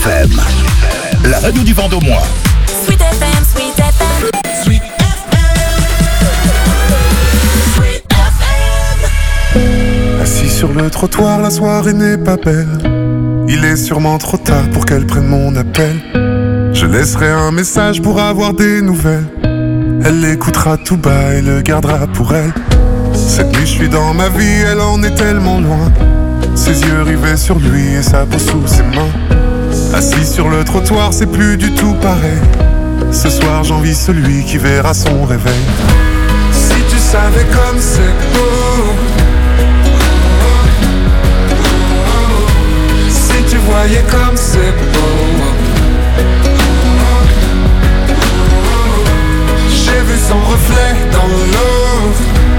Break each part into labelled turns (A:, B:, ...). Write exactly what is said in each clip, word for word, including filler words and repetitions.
A: F M, la radio du Vendômois.
B: Sweet F M, Sweet F M, Sweet F M, Sweet F M.
C: Assis sur le trottoir, la soirée n'est pas belle. Il est sûrement trop tard pour qu'elle prenne mon appel. Je laisserai un message pour avoir des nouvelles. Elle l'écoutera tout bas et le gardera pour elle. Cette nuit je suis dans ma vie, elle en est tellement loin. Ses yeux rivés sur lui et sa peau sous ses mains. Assis sur le trottoir, c'est plus du tout pareil. Ce soir j'envie celui qui verra son réveil. Si tu savais comme c'est beau, si tu voyais comme c'est beau. J'ai vu son reflet dans l'eau.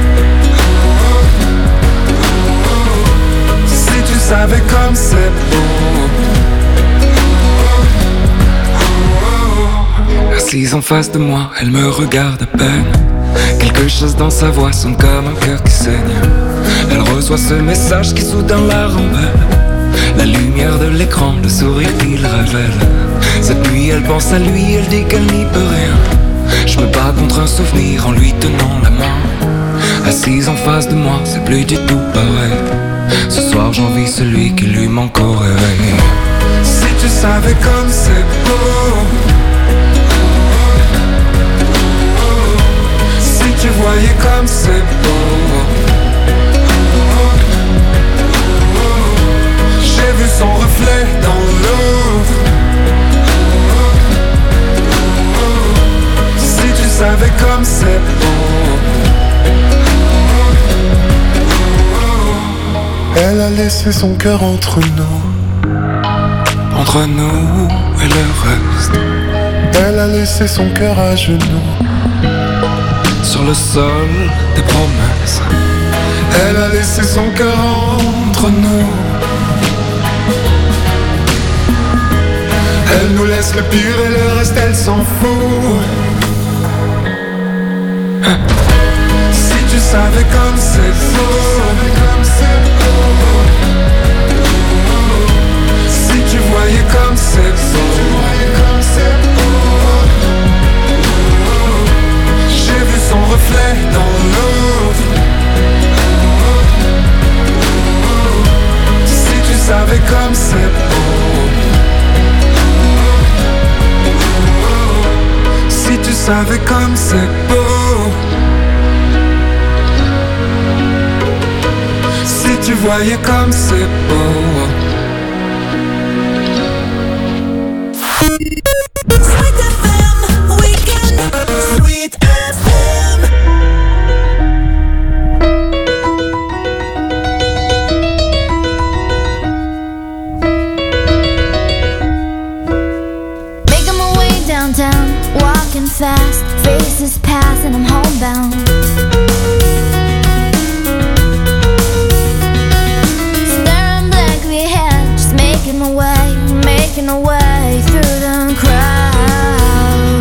C: Si tu savais comme c'est beau.
D: Assise en face de moi, elle me regarde à peine. Quelque chose dans sa voix sonne comme un cœur qui saigne. Elle reçoit ce message qui soudain la rend belle. La lumière de l'écran, le sourire qu'il révèle. Cette nuit elle pense à lui, elle dit qu'elle n'y peut rien. Je me bats contre un souvenir en lui tenant la main. Assise en face de moi, c'est plus du tout pareil. Ce soir j'envie celui qui lui manque au réveil.
C: Si tu savais comme c'est beau, si tu voyais comme c'est beau. J'ai vu son reflet dans l'eau. Si tu savais comme c'est beau. Elle a laissé son cœur entre nous.
D: Entre nous et le reste.
C: Elle a laissé son cœur à genoux.
D: Sur le sol des promesses.
C: Elle a laissé son cœur entre nous. Elle nous laisse le pire et le reste elle s'en fout. Si tu savais comme c'est beau. Si tu voyais comme c'est beau. J'ai vu son reflet dans l'eau. Si tu savais comme c'est beau. Si tu savais comme c'est beau. Si tu voyais comme c'est beau.
B: Sweet F M, Weekend, Sweet F M.
E: Making my way downtown, walking fast, faces pass and I'm homebound. Staring blankly ahead, just making my way, making my way through the crowd.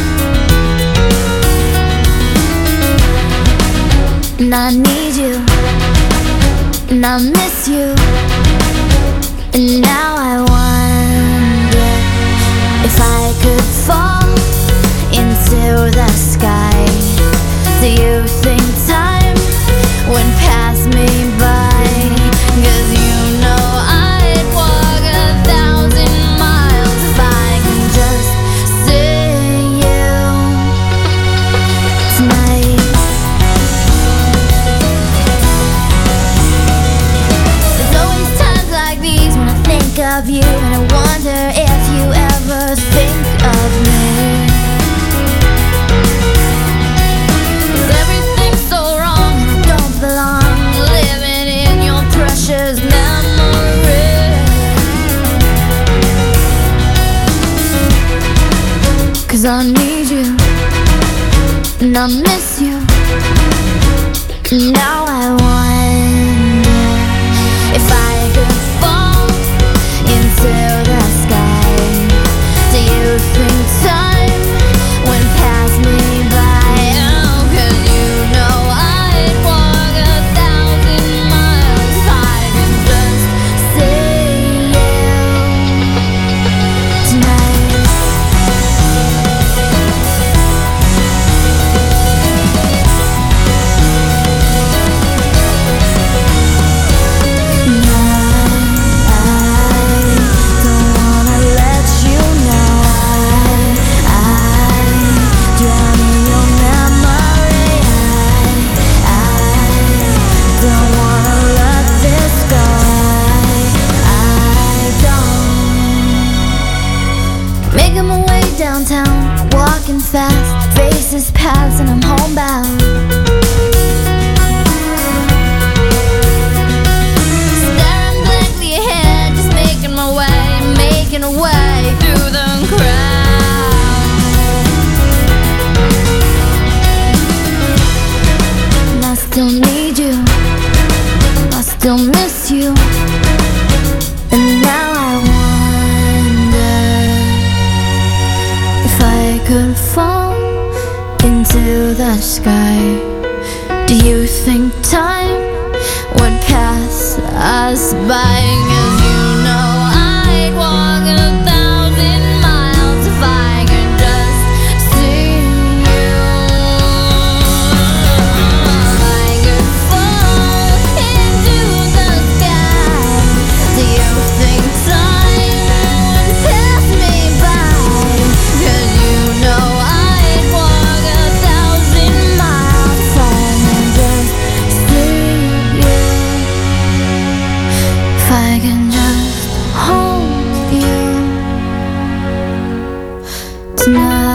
E: And I need you, and I miss you, and now I wonder if I could fall into the sky. Do you think time would pass me by? 'Cause you know I'd walk a thousand miles if I can just see you tonight. There's always times like these when I think of you, and I wonder if you ever think of me. 'Cause everything's so wrong and I don't belong, living in your precious memory. 'Cause I need you, and I miss you, and now I wonder if I could fall into the sky. Do you think time would pass me by? Oh, 'cause you know I'd walk a thousand miles if I could just see you you. And now I wonder if I could fall into the sky. Do you think time would pass us by? 'Cause you know I'd walk a thousand miles if I could just see you. If I could fall into the sky, do you think time would pass me by? 'Cause you know I'd walk a thousand miles if I could just see you. If I can just hold you tonight.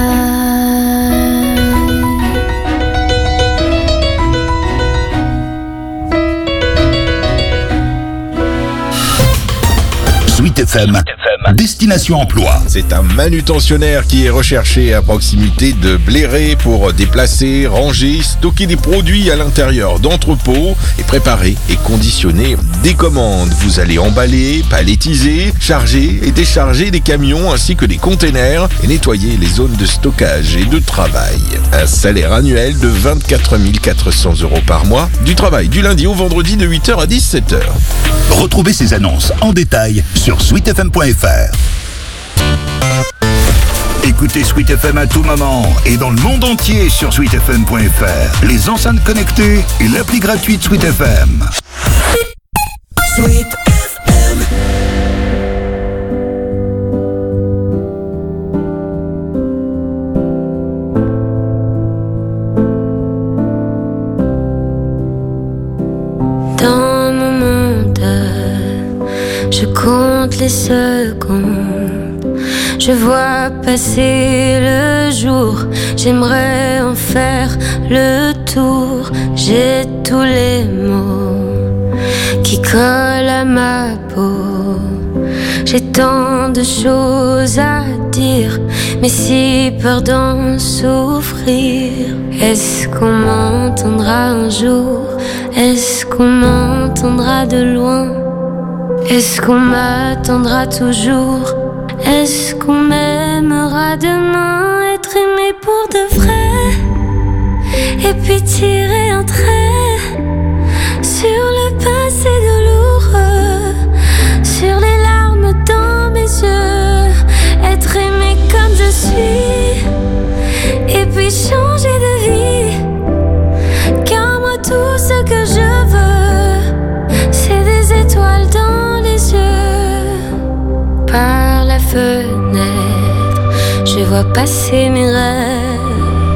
A: Sweet F M, Destination Emploi.
F: C'est un manutentionnaire qui est recherché à proximité de Bléré pour déplacer, ranger, stocker des produits à l'intérieur d'entrepôts et préparer et conditionner des commandes. Vous allez emballer, palettiser, charger et décharger des camions ainsi que des containers et nettoyer les zones de stockage et de travail. Un salaire annuel de vingt-quatre mille quatre cents euros par mois. Du travail du lundi au vendredi de huit heures à dix-sept heures.
A: Retrouvez ces annonces en détail sur sweet f m point f r. Écoutez Sweet F M à tout moment et dans le monde entier sur sweet f m point f r, les enceintes connectées et l'appli gratuite Sweet F M.
B: Sweet F M.
G: Dans mon monde, je compte les secondes. Je vois passer le jour. J'aimerais en faire le tour. J'ai tous les mots qui collent à ma peau. J'ai tant de choses à dire, mais si peur d'en souffrir. Est-ce qu'on m'entendra un jour? Est-ce qu'on m'entendra de loin? Est-ce qu'on m'attendra toujours? Est-ce qu'on m'aimera demain? Être aimé pour de vrai, et puis tirer un trait sur le passé douloureux, sur les larmes dans mes yeux. Être aimé comme je suis, et puis changer de vie. Car moi tout ce que je veux, c'est des étoiles dans les yeux. Par la fenêtre, je vois passer mes rêves.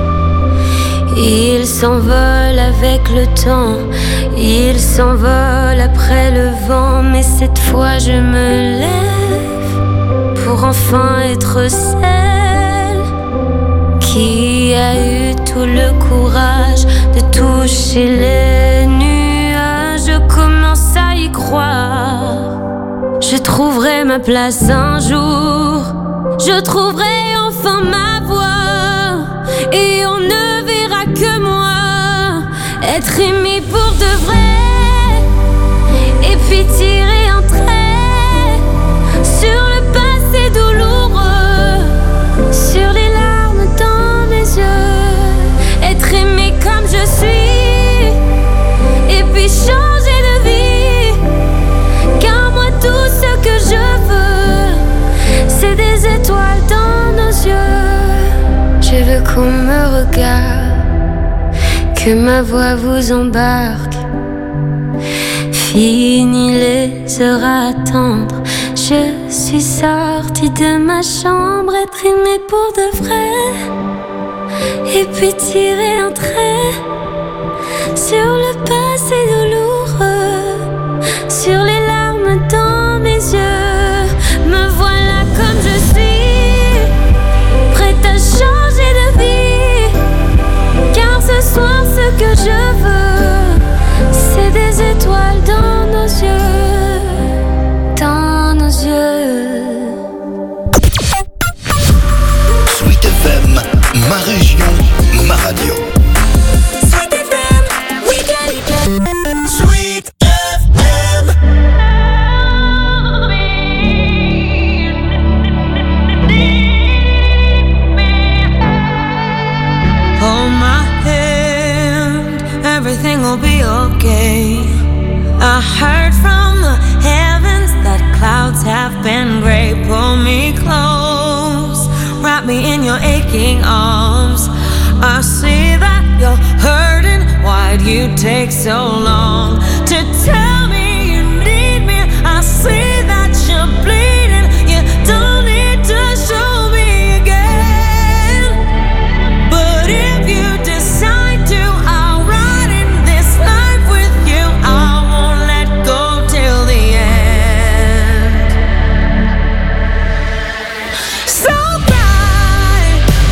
G: Ils s'envolent avec le temps, ils s'envolent après le vent. Mais cette fois je me lève pour enfin être celle qui a eu tout le courage de toucher les nuages. Je commence à y croire. Je trouverai ma place un jour. Je trouverai enfin ma voix. Et on ne verra que moi. Être aimé pour de vrai. Et puis tirer un trait sur le passé douloureux, sur les larmes dans mes yeux. Être aimé comme je suis, et puis changer de vie. Car moi tout ce que je veux, c'est des étoiles dans nos yeux. Je veux qu'on me regarde, que ma voix vous embarque. Fini les heures à attendre, je suis sortie de ma chambre. Être aimée pour de vrai, et puis tirer un trait sur le passé douloureux, sur les larmes dans mes yeux. Me voilà comme je suis, prête à changer de vie. Car ce soir ce que je veux, c'est des étoiles dans nos yeux, dans nos yeux.
A: Sweet F M, ma région, ma radio.
B: Sweet F M, week-end.
G: okay. I heard from the heavens that clouds have been gray. Pull me close, wrap me in your aching arms. I see that you're hurting. Why'd you take so long to tell me you need me? I see that you're bleeding. You don't need to show me again. But if you decide to, I'll ride in this life with you. I won't let go till the end. So cry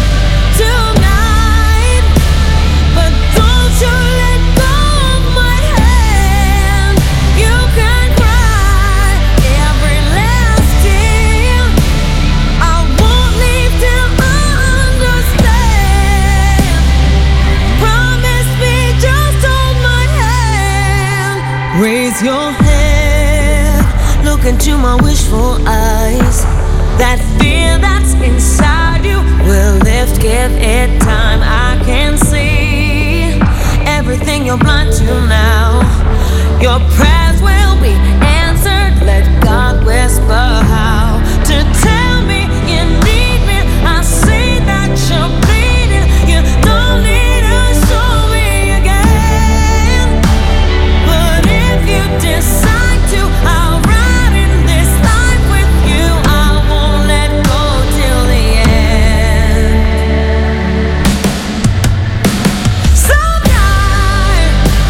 G: tonight, but don't you let go of my hand. You can cry every last tear. I won't leave till I understand. Promise me, just hold my hand. Raise your head, look into my wishful eyes. That fear that's inside you will lift, give it time. I can see everything you're blind to now. Your prayers will be answered. Let God whisper how to tell me you need me. I see that you're bleeding. You don't need to show me again. But if you decide to, I'll ride in this life with you. I won't let go till the end. So cry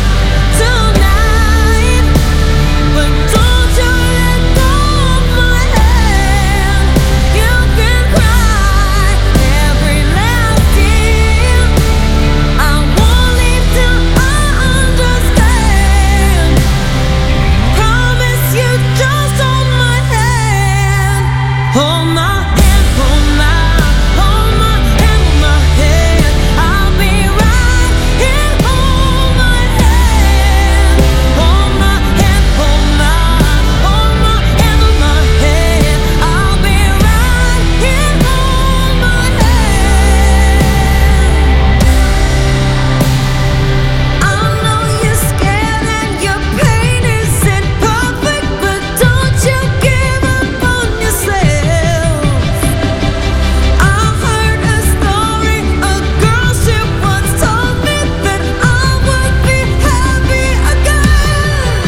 G: tonight, but don't you let go of my hand. You can cry every last tear. I won't leave till I understand. Promise you, just hold my hand. Hold my hand, hold my, hold my hand, hold my hand. I'll be right here. Hold my hand, hold my hand, hold my, hold my hand, hold my hand. I'll be right here. Hold my hand. I know you're scared and your pain isn't perfect, but don't you give up on yourself. I heard a story, a girl she once told me that I would be happy again.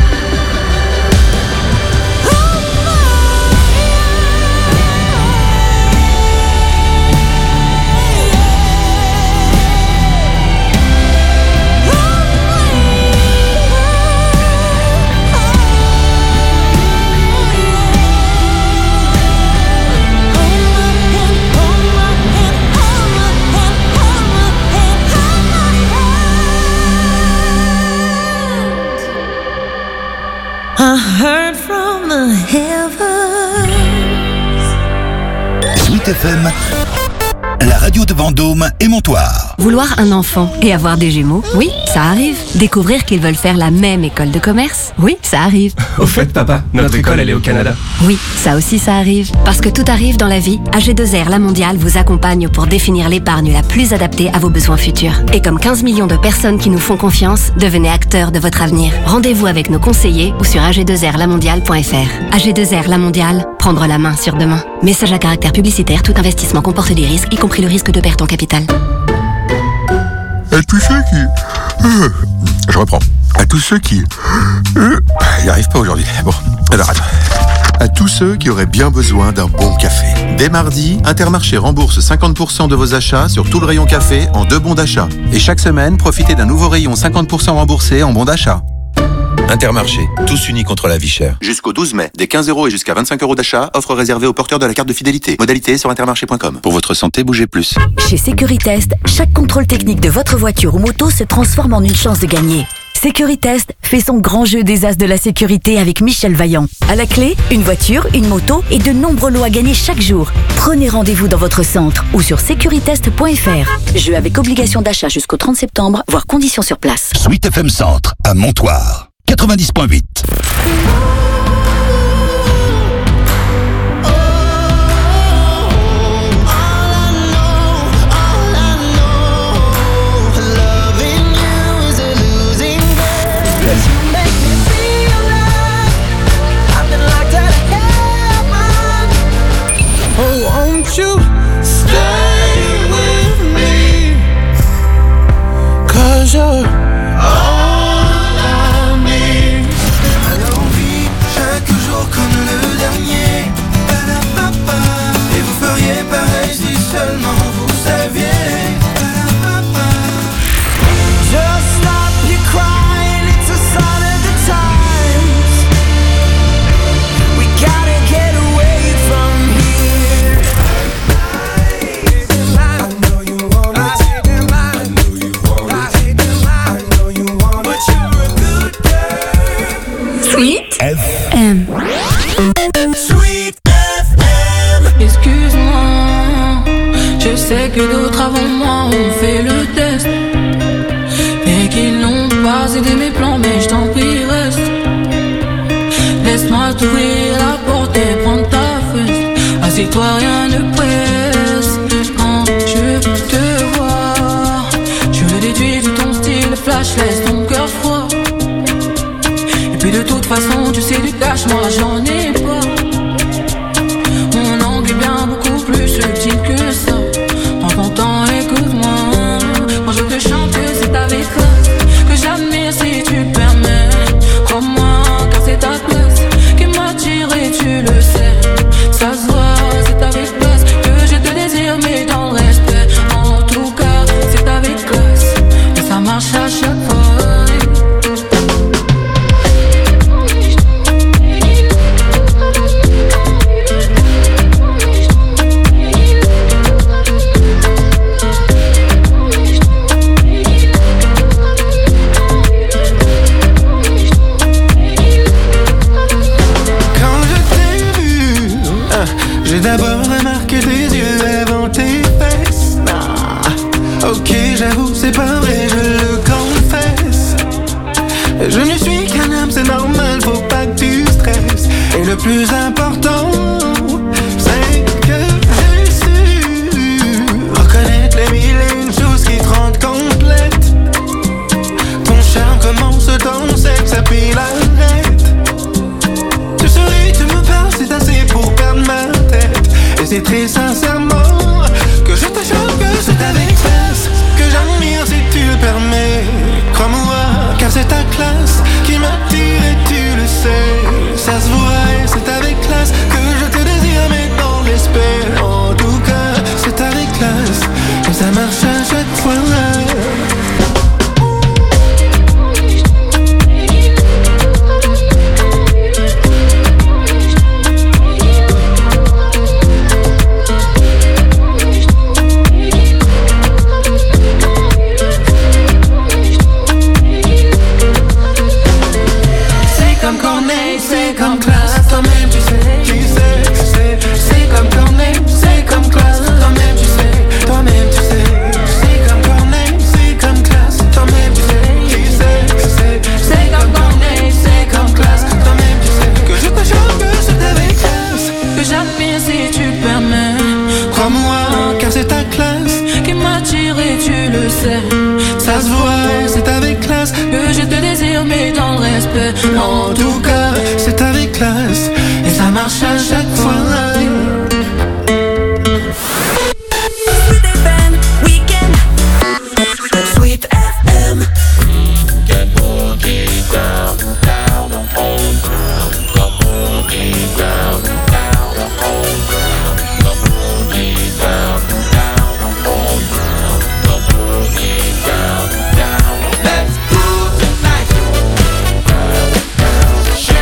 G: Hold my I heard from the heavens.
A: Sweet F M, la radio de Vendôme et Montoire.
H: Vouloir un enfant et avoir des jumeaux, oui, ça arrive. Découvrir qu'ils veulent faire la même école de commerce, oui, ça arrive.
I: Au fait, papa, notre école, elle est au Canada.
H: Oui, ça aussi ça arrive. Parce que tout arrive dans la vie, A G deux R La Mondiale vous accompagne pour définir l'épargne la plus adaptée à vos besoins futurs. Et comme quinze millions de personnes qui nous font confiance, devenez acteurs de votre avenir. Rendez-vous avec nos conseillers ou sur a g deux r la mondiale point f r. A G deux R La Mondiale, prendre la main sur demain. Message à caractère publicitaire, tout investissement comporte des risques, y compris le risque de perte en capital.
C: À tous ceux qui... Euh, je reprends. À tous ceux qui... Euh, il n'y arrive pas aujourd'hui. Bon, alors attends. À tous ceux qui auraient bien besoin d'un bon café. Dès mardi, Intermarché rembourse cinquante pour cent de vos achats sur tout le rayon café en deux bons d'achat. Et chaque semaine, profitez d'un nouveau rayon cinquante pour cent remboursé en bons d'achat.
J: Intermarché, tous unis contre la vie chère.
K: Jusqu'au douze mai, des quinze euros et jusqu'à vingt-cinq euros d'achat, offre réservée aux porteurs de la carte de fidélité. Modalité sur intermarché point com. Pour votre santé, bougez plus.
L: Chez Sécuritest, chaque contrôle technique de votre voiture ou moto se transforme en une chance de gagner. Sécuritest fait son grand jeu des as de la sécurité avec Michel Vaillant. À la clé, une voiture, une moto et de nombreux lots à gagner chaque jour. Prenez rendez-vous dans votre centre ou sur sécuritest point f r. Jeu avec obligation d'achat jusqu'au trente septembre, voire conditions sur place.
A: Sweet F M Centre, à Montoire, quatre-vingt-dix point huit. F
H: M.
B: Sweet F M.
M: Excuse-moi, je sais que d'autres avant moi ont fait le test et qu'ils n'ont pas aidé mes plans, mais je t'en prie reste. Laisse-moi t'ouvrir la porte et prendre ta fesse. Assieds-toi, rien ne presse. Quand je te vois, je le déduis de ton style flash, laisse ton cœur froid. Et puis de toute façon, tu sais du cash, moi j'en ai pas. Mon angle est bien beaucoup plus subtil que ça. Prends ton temps, écoute-moi. Quand je te chante, c'est avec classe que j'admire si tu le permets. Crois-moi, car c'est ta classe qui m'attire et tu le sais. Ça se voit, c'est avec classe que je te désire, mais dans le respect. En tout cas, c'est avec classe et ça marche à chaque fois.
N: J'ai d'abord remarqué tes yeux avant tes fesses. Ah, ok, j'avoue, c'est pas vrai, je le confesse. Je ne suis qu'un homme, c'est normal, faut pas que tu stresses. Et le plus important, c'est que j'ai su reconnaître les mille et une choses qui te rendent complète. Ton charme commence dans sexe, et puis l'arrête. Tu souris, tu me parles, c'est assez pour perdre ma tête. Et c'est très sincèrement que je te chante, que c'est avec classe que j'admire si tu le permets. Crois-moi, car c'est ta classe qui m'attire et tu le sais. Ça se voit et c'est avec classe que je te désire, mais dans l'esprit. En tout cas, c'est avec classe et ça marche à chaque fois. C'est comme classe, toi-même tu sais, tu sais, tu sais. C'est comme Corneille, c'est comme classe, toi-même tu sais, toi-même tu sais. C'est comme Corneille, c'est comme classe, toi-même tu sais, tu sais, tu sais. C'est comme Corneille, c'est comme classe, toi-même tu sais. Que je te chante, que c'est avec classe que j'admire si tu le permets. Crois-moi, car c'est ta classe qui m'attire et tu le sais. Ça se voit, c'est avec classe que je te désire, mais dans le respect. En tout cas, c'est avec classe et ça marche à chaque fois.
B: Sweet F M Weekend. Sweet F M. Get boogie down, down, on ground. The boogie down, down, on ground. The boogie down, down, on ground. The boogie down, down. Let's go tonight. Shake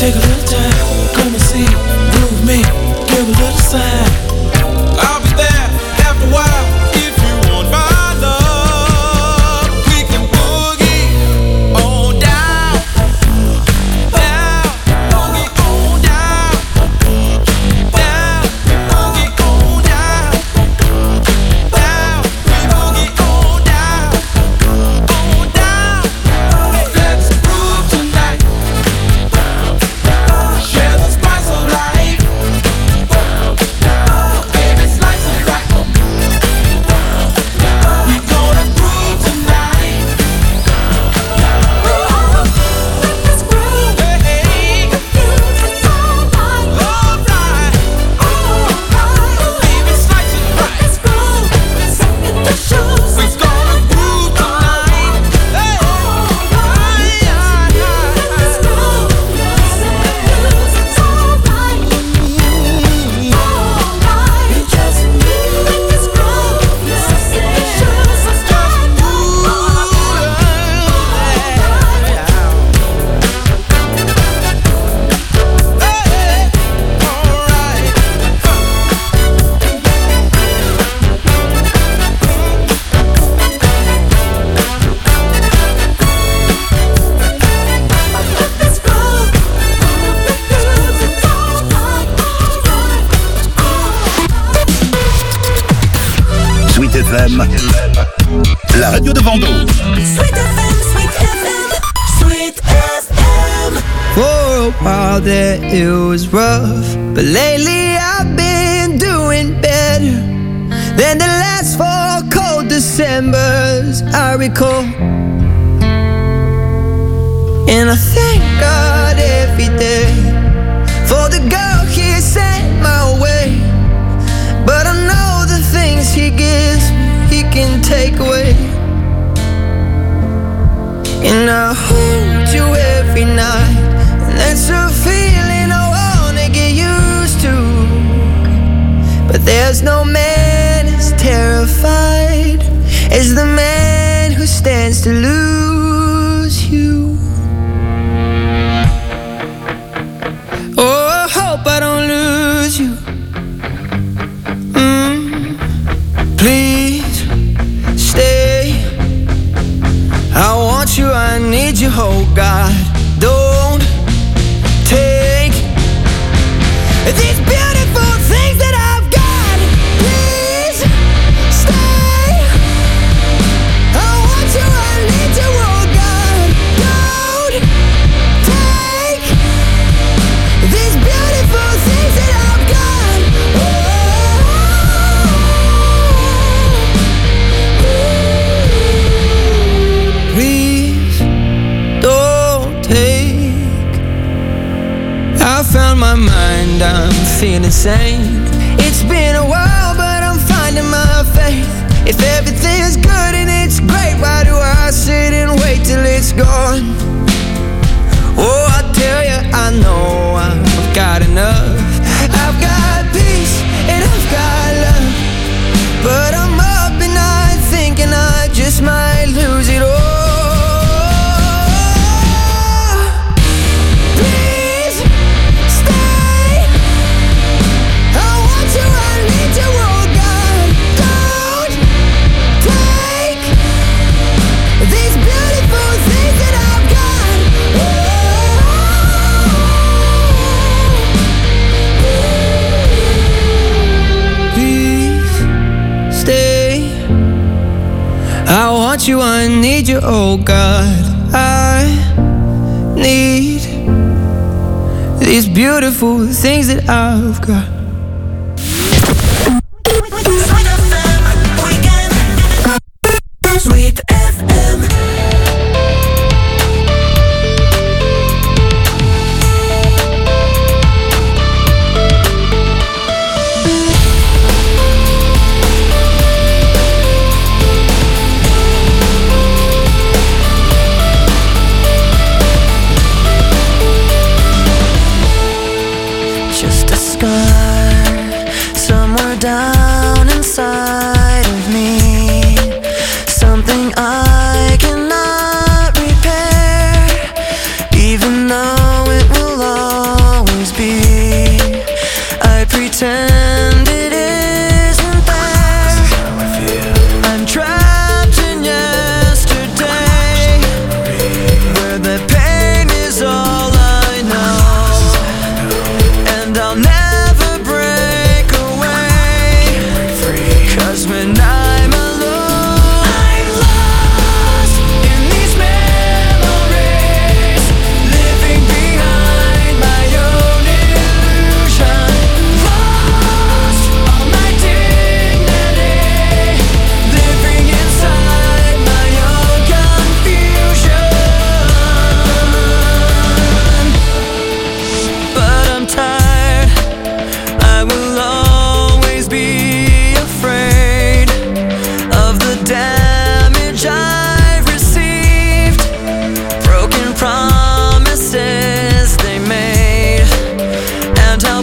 O: take a little time, come and see, groove me, give a little sign. I'll be there after a while if you want my love. We can boogie on down, down, boogie on down, down, boogie on down, down, boogie on down, on down. Let's groove tonight, share the spice of life. Baby, slice it right. We gonna groove tonight. Let's groove. Hey, it's alright, alright, alright. Baby, slice it right. Let's groove. Let's get the shoes. We gonna groove tonight. Hey, alright, let's groove. Let's get the shoes. It's alright, alright. You just need this groove. Let's get the shoes. Let's go.
A: Sweet F M, la radio de Vendôme.
B: Sweet F M, Sweet F M, Sweet F M.
P: For a while there it was rough, but lately I've been doing better than the last four cold Decembers I recall. And I thank God every day for the girl He sent my way. But I know the things He gives me, He can take away. And I hold you every night, and that's a feeling I wanna get used to. But there's no man as terrified as the man who stands to lose you. Oh, I hope I don't lose you. Mm, please stay. I want you, I need you, oh God. Don't take these beautiful things that I've got. Please stay. I want you, I need you, oh God. Don't take these beautiful things that I've got. Please don't take. I found my mind, I'm feeling sane. It's been a while, but I'm finding my faith. If everything's good and it's great, why do I sit and wait till it's gone? Oh, I tell you, I know I've got enough. I've got peace and I've got love, but I'm up and night thinking I just might lose it all. Please stay. I want you, I need you, oh God. Don't take these beautiful things that I've got. Please stay. I want you, I need you, oh God. I need these beautiful things that I've got.
B: Sweet F M, weekend. Sweet F M.
N: Just a scar somewhere down inside of me, something I cannot repair, even though it will all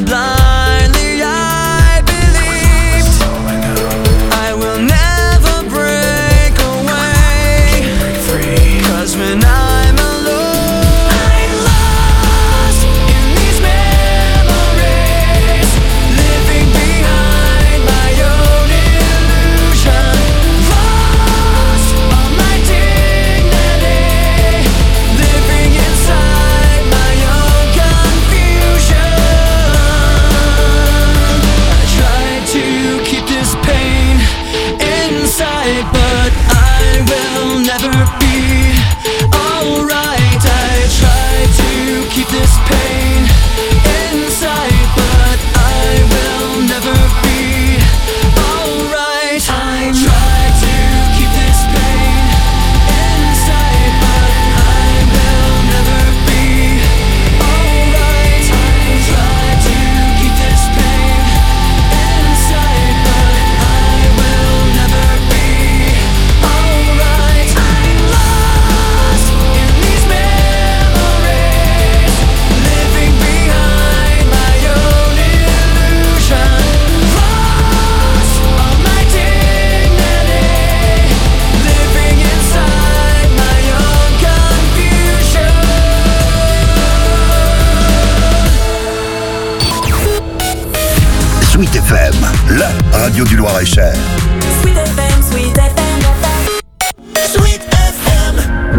P: blindly I believed I will never break away. 'Cause when I'm alone, I'm lost in these memories, living behind my own illusion, lost all my dignity, living inside my own confusion. I try to keep this pain inside, but I will never be alright. I try to keep this pain inside, but I will never be alright. I try to keep this pain inside, but I will never be alright. I try to keep this pain inside, but I will never be alright. I'm lost in these memories, living behind my own illusion, lost all my dignity, living inside my own confusion.
A: Sweet F M, la radio du Loir-et-Cher.
B: Sweet F M, Sweet F M, Sweet F M.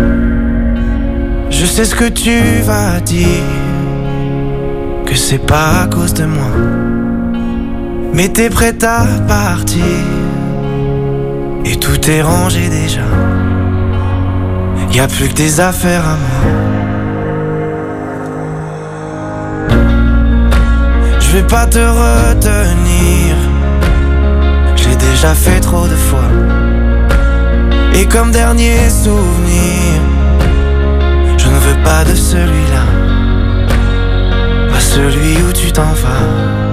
N: Je sais ce que tu vas dire, que c'est pas à cause de moi, mais t'es prête à partir, et tout est rangé déjà. Y a plus que des affaires à moi. Je vais pas te retenir, j'ai déjà fait trop de fois. Et comme dernier souvenir, je ne veux pas de celui-là, pas celui où tu t'en vas.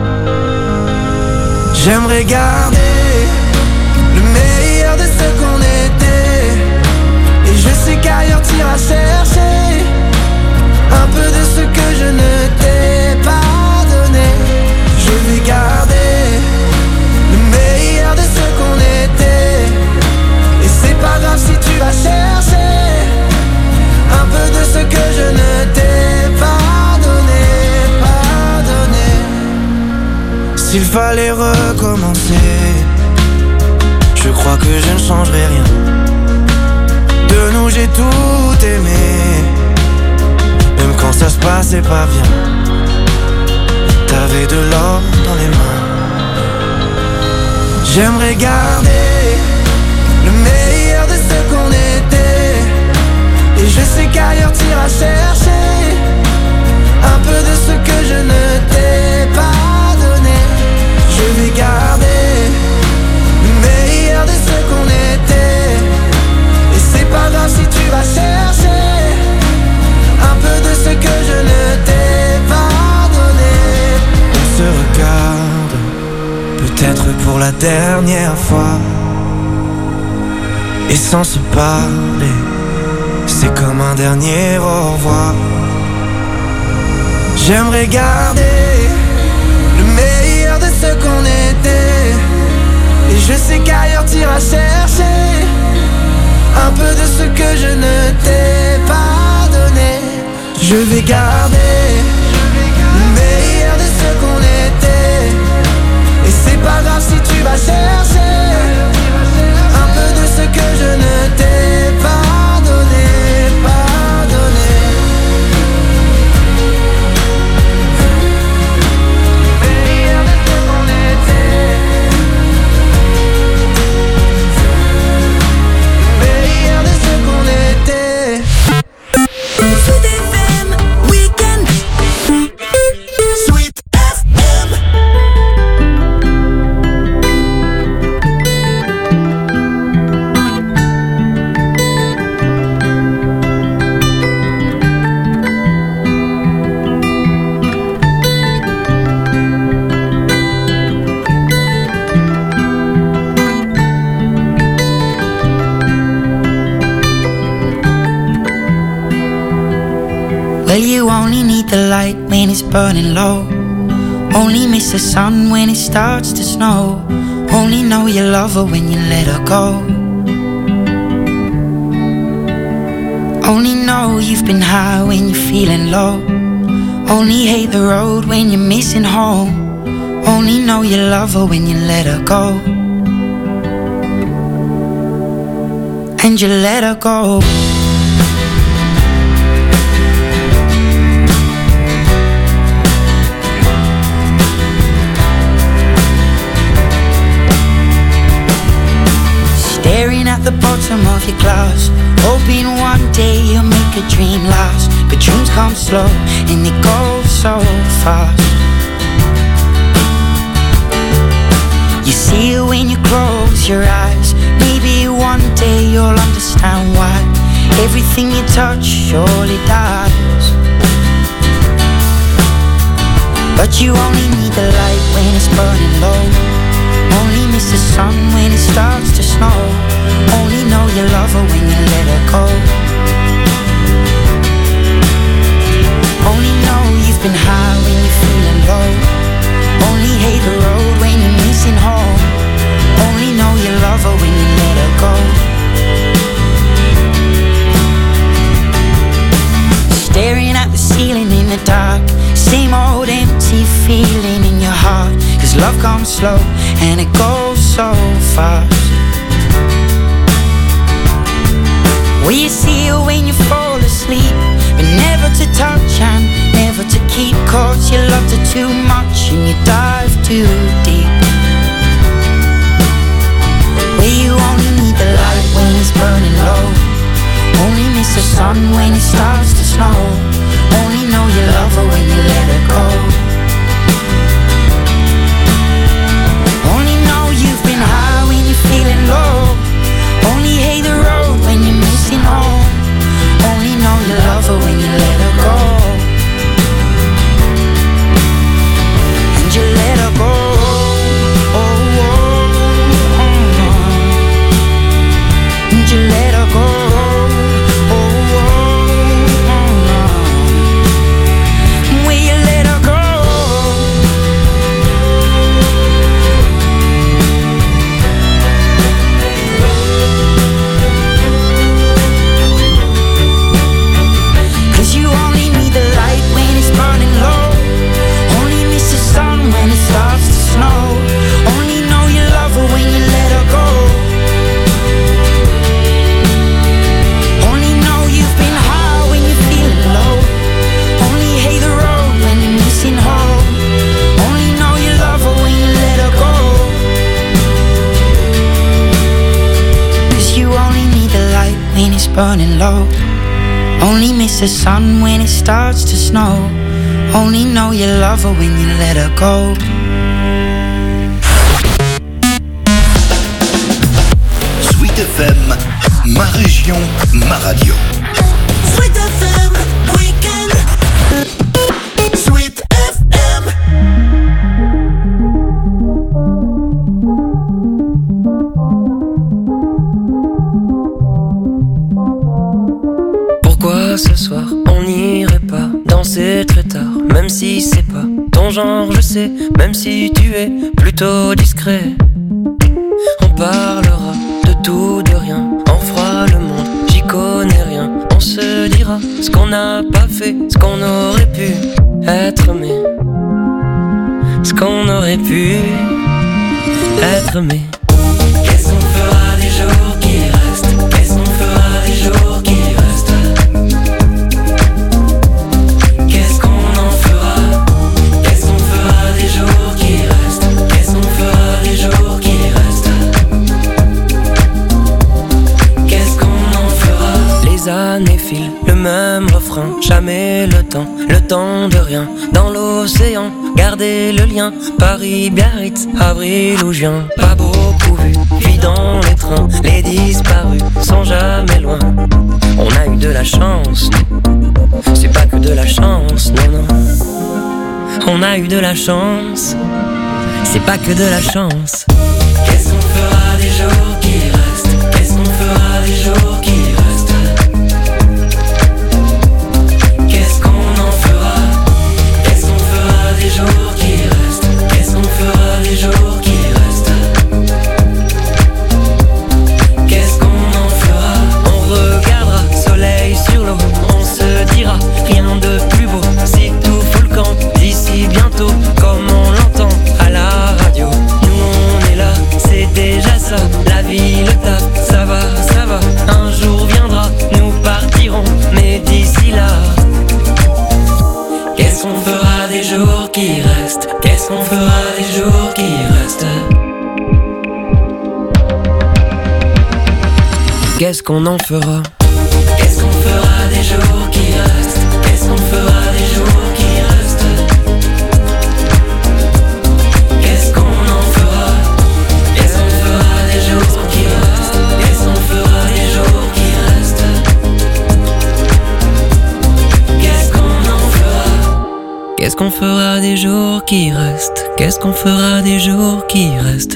N: J'aimerais garder le meilleur de ce qu'on était, et je sais qu'ailleurs t'iras chercher un peu de ce que je ne t'ai pas donné. Je vais garder le meilleur de ce qu'on était, et c'est pas grave si tu vas chercher un peu de ce que je ne t'ai pas donné, pas donné. S'il fallait recommencer, je crois que je ne changerai rien. De nous j'ai tout aimé, même quand ça se passait pas bien. T'avais de l'or dans les mains. J'aimerais garder le meilleur de ce qu'on était, et je sais qu'ailleurs t'iras chercher un peu de ce que je ne t'ai pas donné. Je vais garder le meilleur de ce qu'on était, et c'est pas grave si tu vas chercher un peu de ce que je ne t'ai pas donné. On se regarde, peut-être pour la dernière fois, et sans se parler, c'est comme un dernier au revoir. J'aimerais garder le meilleur de ce qu'on était, et je sais qu'ailleurs t'iras chercher un peu de ce que je ne t'ai pas donné. Je vais garder le meilleur de ce qu'on était, et c'est pas grave si tu vas chercher un peu de ce que je ne t'ai pas donné, pas donné. Le meilleur de ce qu'on était, le meilleur de ce qu'on était.
B: Sweet F M, Weekend. Sweet F M.
Q: Well, you only need the light when it's burning low. Only miss the sun when it starts to snow. Only know you love her when you let her go. Only know you've been high when you're feeling low. Only hate the road when you're missing home. Only know you love her when you let her go. And you let her go. Staring at the bottom of your glass, hoping one day you'll make a dream last. But dreams come slow and they go so fast. You see it when you close your eyes. Maybe one day you'll understand why everything you touch surely dies. But you only need the light when it's burning low. Only miss the sun when it starts to snow. Only know you love her when you let her go. Only know you've been high when you're feeling low. Only hate the road when you're missing home. Only know you love her when you let her go. Staring at the ceiling in the dark, same old empty feeling in your heart. Cause love comes slow and it goes so fast. Will you see her when you fall asleep? But never to touch and never to keep. Cause you loved her too much and you dive too deep. Where you only need the light when it's burning low. Only miss the sun when it starts to snow. Only know you love her when you let her go. Only know you've been high when you're feeling low. Only hate the road when you're missing home. Only know you love her when you let her go. And you let her go. Oh, oh, oh, oh. And you let her go. Oh, oh, oh, oh. Will you let her go? Cause you only need the light when it's burning low. Only miss the sun when it starts to snow. Only know you love her when you let her go. Only know you've been high when you're feeling low. Only hate the road when you're missing home. Only know you love her when you let her go. Cause you only need the light when it's burning low. Only miss the sun when it starts to snow. Only know you love her when you let her go.
A: Sweet F M, ma région, ma radio.
B: Sweet F M Weekend. Sweet F M.
R: Pourquoi ce soir on n'irait pas danser très tard? Même si c'est pas ton genre, je sais. Même si tu es plutôt discret. On parlera de tout, de rien. On fera le monde, j'y connais rien. On se dira ce qu'on n'a pas fait, ce qu'on aurait pu être aimé. Ce qu'on aurait pu être aimé. Qu'est-ce qu'on fera des jours qui restent? Qu'est-ce qu'on fera des jours qui restent? Qu'est-ce qu'on en fera? Qu'est-ce qu'on fera des jours qui restent? Qu'est-ce qu'on fera des jours qui restent? Qu'est-ce qu'on en fera? Les années filent, le même refrain. Jamais le temps, le temps de rien. Dans l'océan, garder le lien. Paris, Biarritz, avril ou juin. Pas beaucoup vu, puis dans les trains. Les disparus sont jamais loin. On a eu de la chance, c'est pas que de la chance, non, non. On a eu de la chance, c'est pas que de la chance. Qu'est-ce qu'on fera des jours qui restent? Qu'est-ce qu'on fera des jours qui restent? Qu'est-ce qu'on en fera? Qu'est-ce qu'on fera des jours qui restent? des jours qui restent? Qu'est-ce qu'on fera des jours qui restent? Qu'est-ce qu'on en fera? Qu'est-ce qu'on fera des jours qui restent? Qu'est-ce qu'on fera des jours qui restent? Qu'est-ce qu'on en fera? Qu'est-ce qu'on fera des jours qui restent? Qu'est-ce qu'on fera des jours qui restent? Qu'est-ce qu'on en fera? Qu'est-ce qu'on fera des jours qui restent? Qu'est-ce qu'on fera des jours qui restent?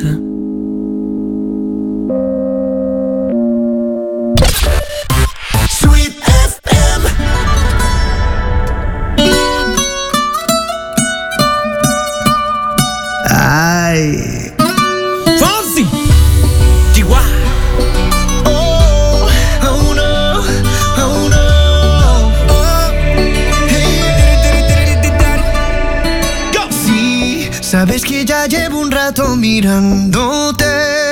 N: Fonzie, Chihuahua. Oh, oh no, oh no. Oh, hey. Go. Sí, sabes que ya llevo un rato mirándote.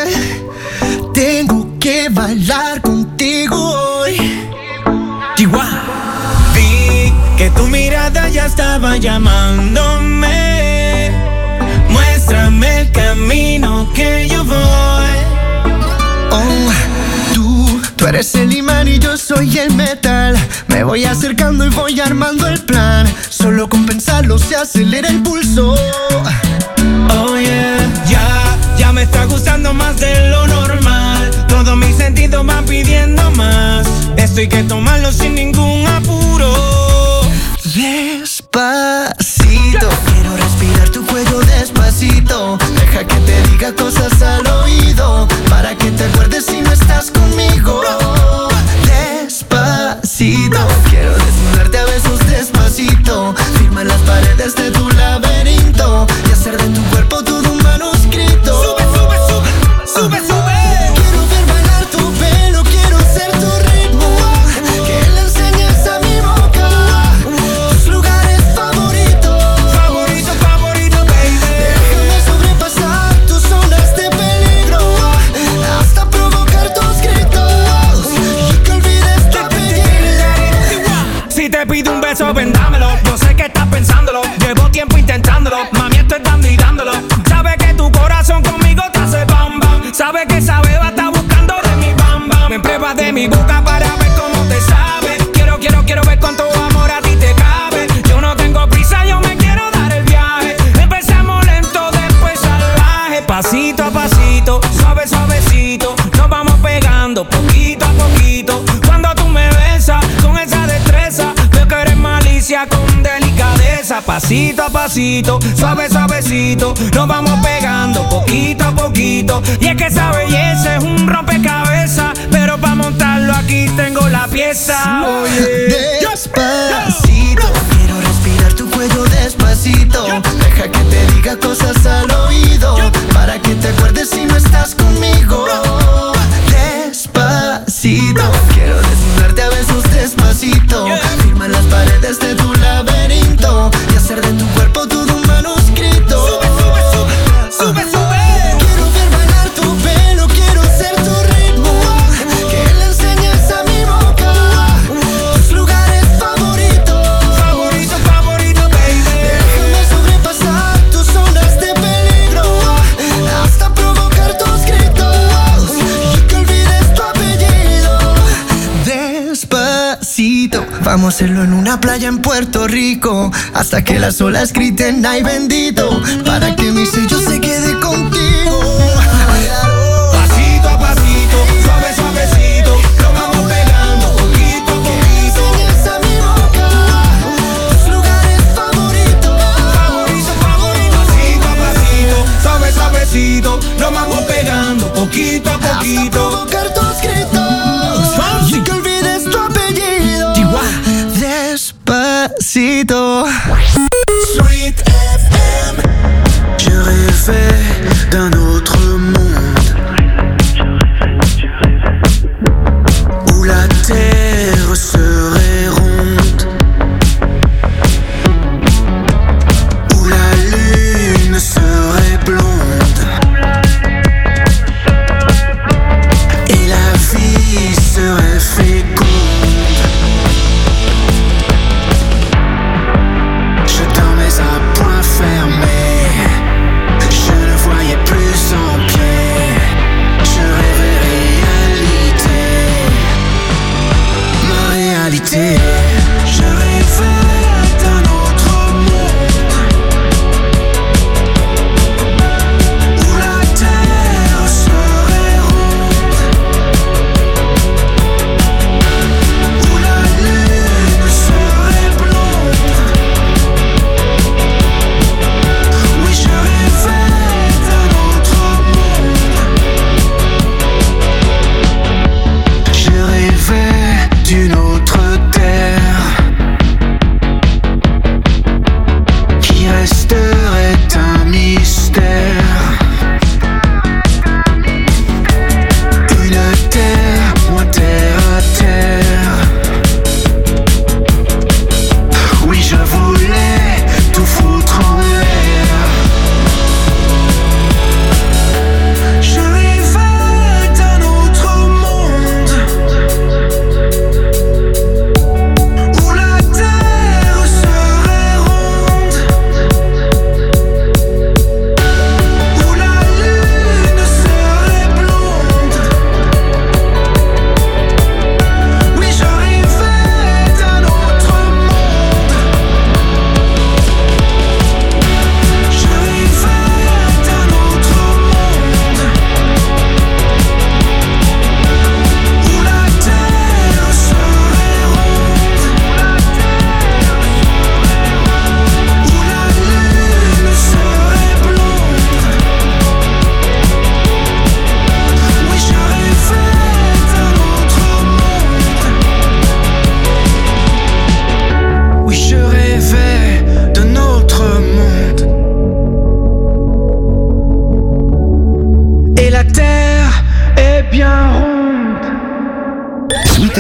N: Tengo que bailar contigo hoy. Chihuahua. Vi que tu mirada ya estaba llamándome. Muéstrame el camino que yo voy. Oh, tú, tú eres el imán y yo soy el metal. Me voy acercando y voy armando el plan. Solo con pensarlo se acelera el pulso. Oh yeah, ya, ya me está gustando más de lo normal. Todos mis sentidos van pidiendo más. Esto hay que tomarlo sin ningún apuro. Despacito, quiero respirar tu cuello despacito. Deja que te diga cosas al oído, para que te acuerdes si no estás conmigo. Despacito, quiero desnudarte a besos despacito. Firma las paredes de tu laberinto y hacer de tu cuerpo todo un manuscrito. Sube, sube, sube, sube, sube. Quiero ver bailar tu pelo, quiero ser tu ritmo. Que le enseñes a mi boca tus lugares favoritos. Favorito, favorito, baby. Déjame sobrepasar tus zonas de peligro hasta provocar tus gritos y que olvides tu apellido. Si te pido un beso, ven dámelo. Yo sé que estás pensándolo, llevo tiempo intentándolo. Mami, estoy dando y dándolo. Sabe que tu corazón conmigo te hace bam bam. Sabe que esa beba está buscando de mi bam bam. Me pruebas de mi boca para ver cómo te sabe. Quiero, quiero, quiero ver cuánto amor a ti te cabe. Yo no tengo prisa, yo me quiero dar el viaje. Empezamos lento, después salvaje. Pasito a pasito, suave, suavecito. Nos vamos pegando poquito a poquito. Cuando tú me besas con esa destreza, veo que eres malicia con delicadeza. Pasito a pasito, suave, suavecito. Nos vamos pegando poquito a poquito. Y es que esa belleza es un rompecabezas, pero para montarlo aquí tengo la pieza. Oye, despacito, quiero respirar tu cuello despacito. Deja que te diga cosas al oído, para que te acuerdes si no estás conmigo. Despacito, quiero desnudarte a besos despacito. Firma las paredes de tu laberinto y hacer de tu cuerpo todo un manuscrito. Sube, sube, sube, sube, sube. Quiero ver bailar tu pelo, quiero ser tu ritmo. Que le enseñes a mi boca tus lugares favoritos. Favorito, favorito, baby. Déjame sobrepasar tus zonas de peligro hasta provocar tus gritos y que olvides tu apellido. Despacito, vamos a hacerlo en una playa en Puerto Rico hasta que las olas griten ay bendito, para que mi sello se quede contigo. Pasito a pasito, suave, suavecito. Lo vamos pegando poquito a poquito. Enseñas a mi boca tus lugares favoritos. Favorito, favorito. Pasito a pasito, suave, suavecito. Lo vamos pegando poquito a poquito. Hasta provocar tus gritos y que olvides tu apellido. Despacito. Sweet F M.
S: Je rêvais d'un autre monde où la terre serait ronde, où la lune serait blonde,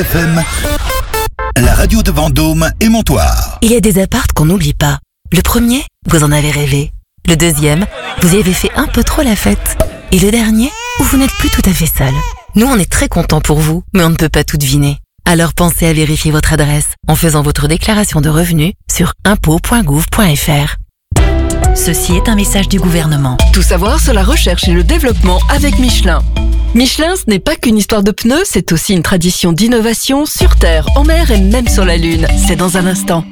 A: F M, la radio de Vendôme et Montoire.
L: Il y a des appartes qu'on n'oublie pas. Le premier, vous en avez rêvé. Le deuxième, vous y avez fait un peu trop la fête. Et le dernier, où vous n'êtes plus tout à fait seul. Nous, on est très contents pour vous, mais on ne peut pas tout deviner. Alors pensez à vérifier votre adresse en faisant votre déclaration de revenus sur impôts point gouv point f r. Ceci est un message du gouvernement.
T: Tout savoir sur la recherche et le développement avec Michelin. Michelin, ce n'est pas qu'une histoire de pneus, c'est aussi une tradition d'innovation sur Terre, en mer et même sur la Lune. C'est dans un instant.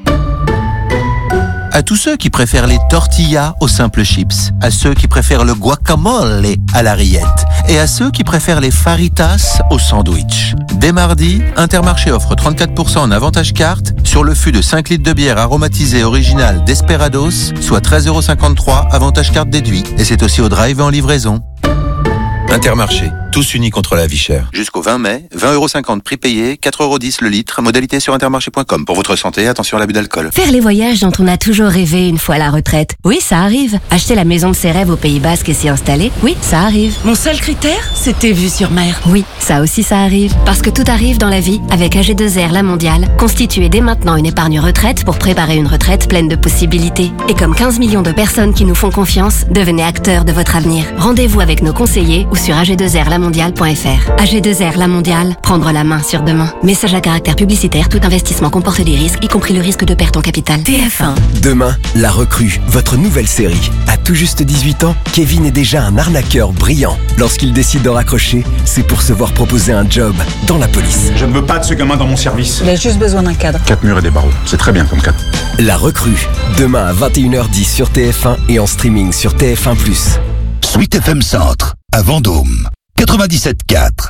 J: À tous ceux qui préfèrent les tortillas aux simples chips, à ceux qui préfèrent le guacamole à la rillette et à ceux qui préfèrent les faritas au sandwich. Dès mardi, Intermarché offre trente-quatre pour cent en avantage carte sur le fût de cinq litres de bière aromatisée originale Desperados, soit treize euros cinquante-trois, avantage carte déduit. Et c'est aussi au drive et en livraison.
K: Intermarché, tous unis contre la vie chère. Jusqu'au vingt mai, vingt euros cinquante prix payé, quatre euros dix le litre, modalité sur intermarché point com. Pour votre santé, attention à l'abus d'alcool.
H: Faire les voyages dont on a toujours rêvé une fois à la retraite. Oui, ça arrive. Acheter la maison de ses rêves au Pays Basque et s'y installer. Oui, ça arrive.
L: Mon seul critère, c'était vue sur mer.
H: Oui, ça aussi ça arrive. Parce que tout arrive dans la vie avec A G deux R La Mondiale. Constituez dès maintenant une épargne retraite pour préparer une retraite pleine de possibilités. Et comme quinze millions de personnes qui nous font confiance, devenez acteurs de votre avenir. Rendez-vous avec nos conseillers ou sur a g deux r la mondiale point f r. A G deux R La Mondiale, prendre la main sur demain. Message à caractère publicitaire, tout investissement comporte des risques, y compris le risque de perte en capital.
L: T F un.
U: Demain, La Recrue, votre nouvelle série. À tout juste dix-huit ans, Kevin est déjà un arnaqueur brillant. Lorsqu'il décide de raccrocher, c'est pour se voir proposer un job dans la police.
V: Je ne veux pas de ce gamin dans mon service.
L: Il a juste besoin d'un cadre.
V: Quatre murs et des barreaux, c'est très bien comme cadre.
U: La Recrue, demain à vingt et une heures dix sur T F un et en streaming sur T F un plus.
A: Sweet F M Centre, à Vendôme, quatre-vingt-dix-sept quatre.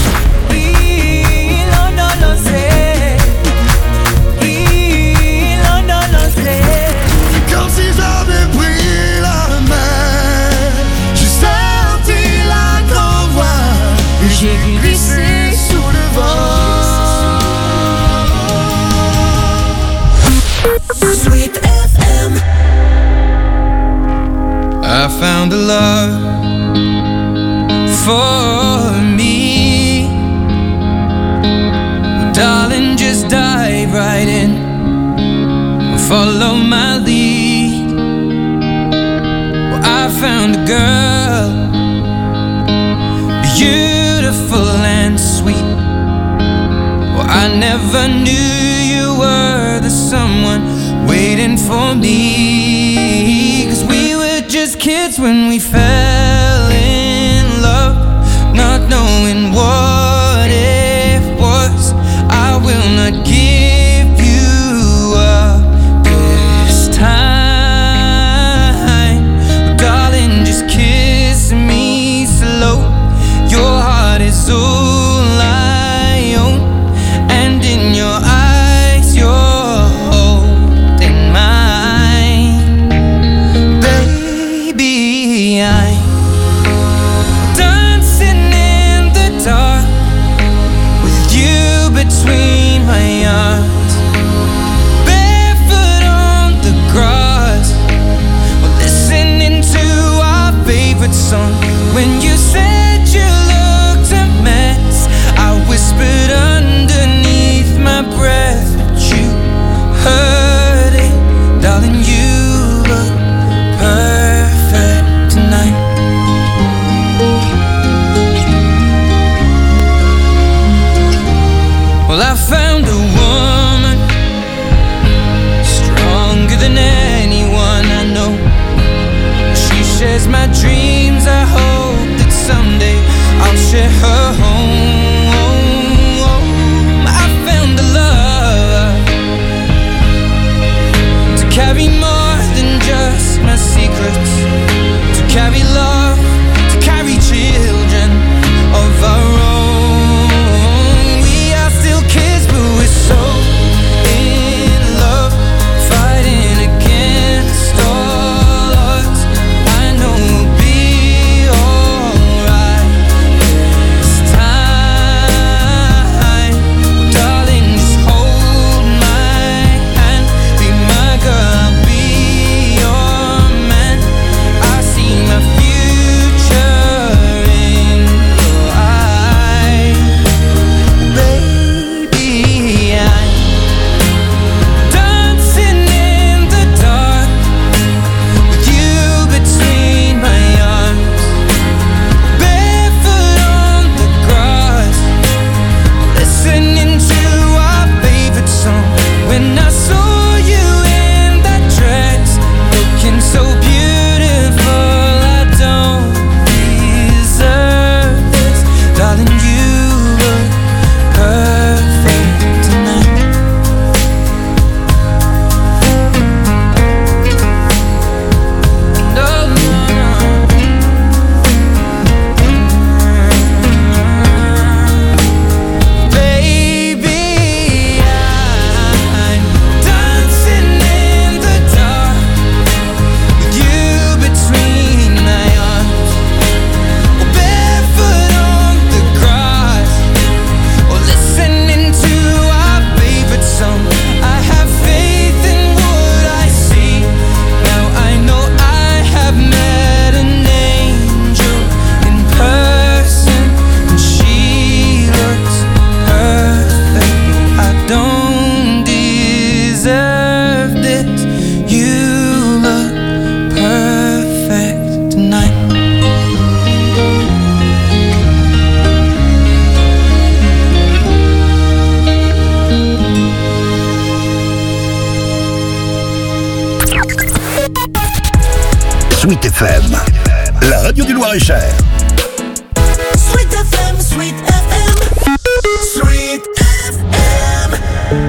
B: Comme si j'avais pris la main, j'ai sorti la grand voix et j'ai glissé sous le vent. Sweet F M.
P: I found a love for me. Well, darling, just dive right in. Follow my lead. Well, I found a girl, beautiful and sweet. Well, I never knew you were the someone waiting for me. 'Cause we were just kids when we fell in love, not knowing what it was. I will not give you up this time, but darling, just kiss me slow. Your heart is all I own, and in your eyes you're holding mine. Baby, I
A: Sweet F M, la radio du Loir-et-Cher.
B: Sweet F M, Sweet F M, Sweet F M.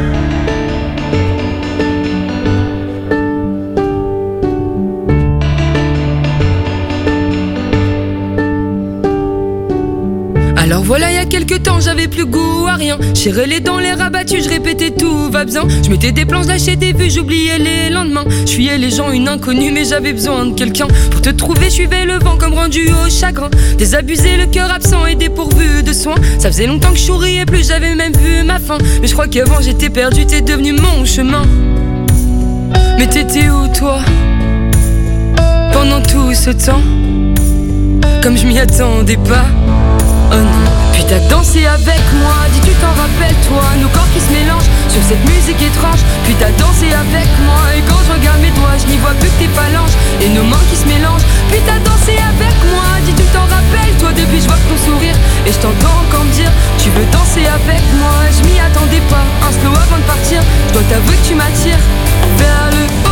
D: Alors voilà, il y a quelques temps, j'avais plus goût à rien. J'ai les dents, les rabattus, je répétais tout va bien. Je mettais des planches, lâchais des vues, j'oubliais les lendemains. Je fuyais les gens, une inconnue, mais j'avais besoin de quelqu'un. Pour te trouver, je suivais le vent comme rendu au chagrin. Désabusé, le cœur absent et dépourvu de soins. Ça faisait longtemps que je souriais plus, j'avais même vu ma fin. Mais je crois qu'avant j'étais perdu, t'es devenu mon chemin. Mais t'étais où toi pendant tout ce temps? Comme je m'y attendais pas. Oh non, puis t'as dansé avec moi, dis tu t'en rappelles toi, nos corps qui se mélangent sur cette musique étrange. Puis t'as dansé avec moi, et quand je regarde mes doigts, je n'y vois plus que tes phalanges et nos mains qui se mélangent. Puis t'as dansé avec moi, dis tu t'en rappelles toi, depuis je vois ton sourire et je t'entends encore me dire tu veux danser avec moi. Je m'y attendais pas, un slow avant de partir, je dois t'avouer que tu m'attires vers le haut.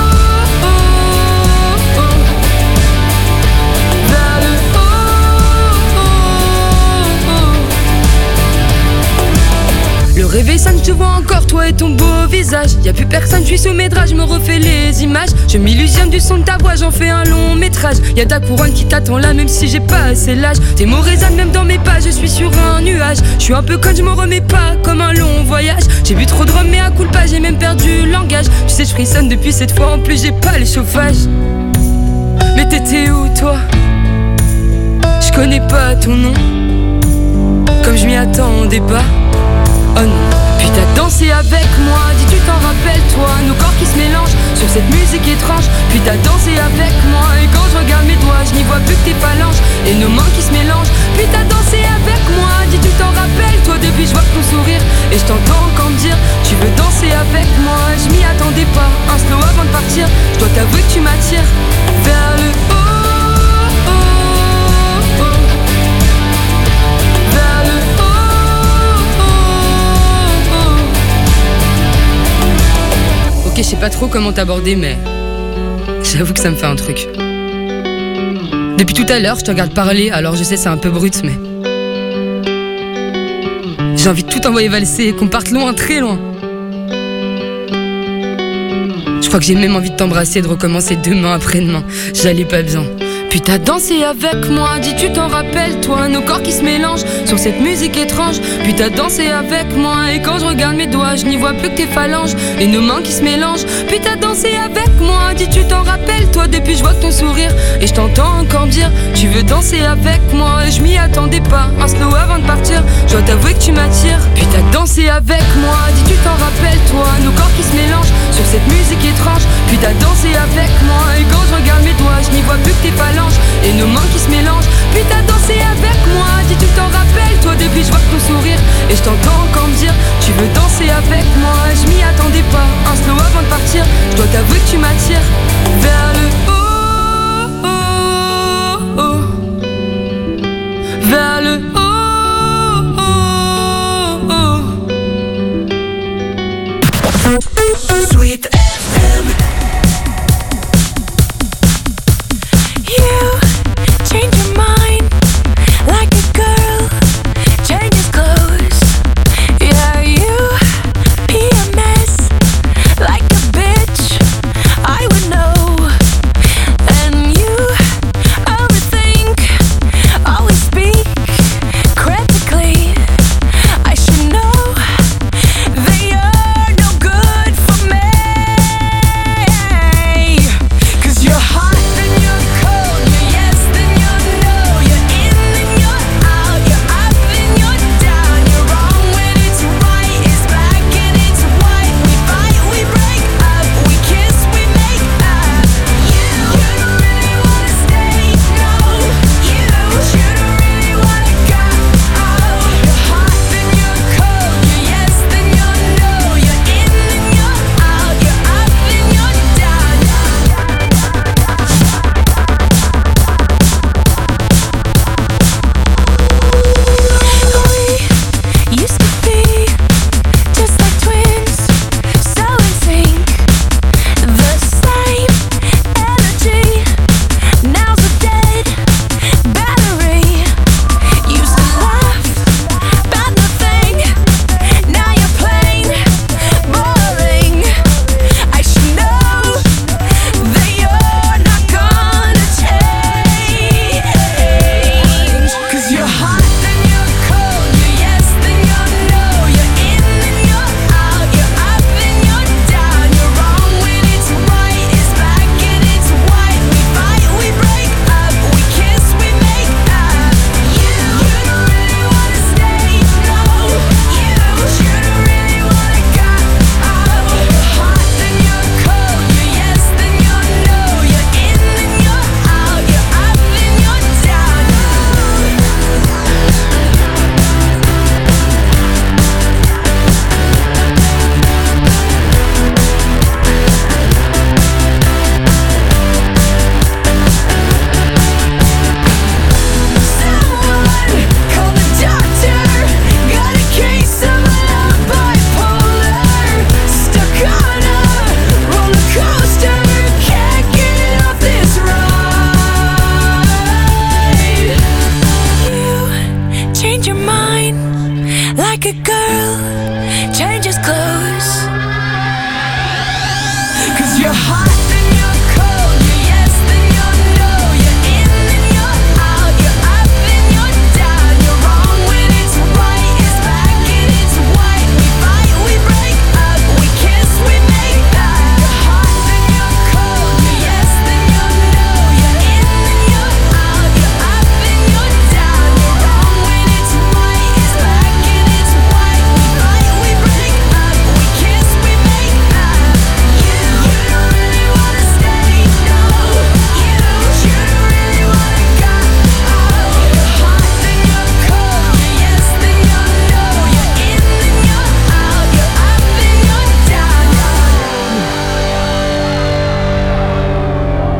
D: Le réveil sonne, je te vois encore, toi et ton beau visage. Y'a plus personne, je suis sous mes draps, je me refais les images. Je m'illusionne du son de ta voix, j'en fais un long métrage. Y'a ta couronne qui t'attend là, même si j'ai pas assez l'âge. Tes mots résonnent même dans mes pas, je suis sur un nuage. Je suis un peu conne, je m'en remets pas, comme un long voyage. J'ai bu trop de rhum, mais à coup pas, j'ai même perdu le langage. Tu sais, je frissonne depuis cette fois, en plus j'ai pas le chauffage. Mais t'étais où toi? Je connais pas ton nom, comme je m'y attendais pas. Oh non, puis t'as dansé avec moi, dis tu t'en rappelles toi, nos corps qui se mélangent sur cette musique étrange. Puis t'as dansé avec moi, et quand je regarde mes doigts, je n'y vois plus que tes phalanges et nos mains qui se mélangent. Puis t'as dansé avec moi, dis tu t'en rappelles toi, depuis je vois ton sourire et je t'entends encore me dire tu veux danser avec moi. Je m'y attendais pas, un slow avant de partir, je dois t'avouer que tu m'attires vers le haut. Ok, je sais pas trop comment t'aborder, mais j'avoue que ça me fait un truc. Depuis tout à l'heure, je te regarde parler, alors je sais c'est un peu brut, mais j'ai envie de tout envoyer valser et qu'on parte loin, très loin. Je crois que j'ai même envie de t'embrasser et de recommencer demain après-demain. J'allais pas bien. Puis t'as dansé avec moi, dis tu t'en rappelles toi, nos corps qui se mélangent sur cette musique étrange. Puis t'as dansé avec moi, et quand je regarde mes doigts, je n'y vois plus que tes phalanges et nos mains qui se mélangent. Puis t'as dansé avec moi, dis tu t'en rappelles toi, depuis je vois ton sourire et je t'entends encore me dire tu veux danser avec moi. Et je m'y attendais pas, un slow avant de partir, je dois t'avouer que tu m'attires. Puis t'as dansé avec moi, dis tu t'en rappelles toi, nos corps qui se mélangent sur cette musique étrange. Puis t'as dansé avec moi, et quand je regarde mes doigts, je n'y vois plus que tes phalanges et nos mains qui se mélangent. Puis t'as dansé avec moi, dis tu t'en rappelles toi, depuis je vois ton sourire et je t'entends encore me dire tu veux danser avec moi. Je m'y attendais pas, un slow avant de partir, je dois t'avouer que tu m'attires vers le haut, oh, oh, vers le haut, oh, oh. Sweet F M.
B: Change your mind like a girl changes clothes. Yeah, you be a mess like a bitch. I would Hey girl.